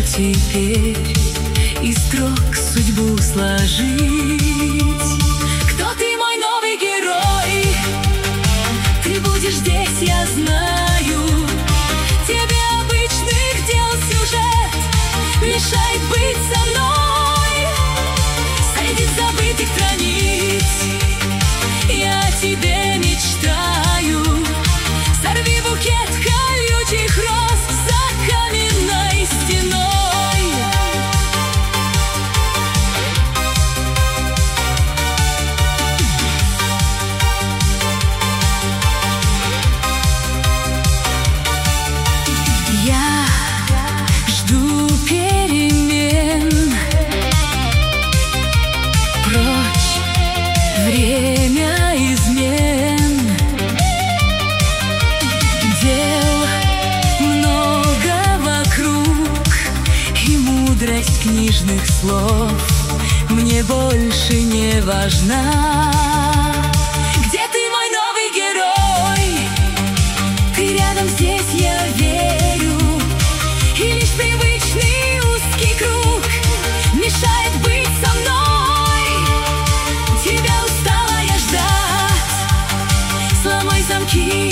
теперь из строк судьбу сложить. Кто ты, мой новый герой? Ты будешь здесь, я знаю. Тебе обычных дел сюжет мешает быть со мной. Среди забытых страниц я о тебе мечтаю. Сорви букет колючих роз за каменной стеной. Я жду перемен, прочь время измен. Дел много вокруг, и мудрость книжных слов мне больше не важна. Где ты, мой новый герой? Ты рядом, здесь я верю. И лишь привычный узкий круг мешает быть со мной. Тебя устала я ждать. Сломай замки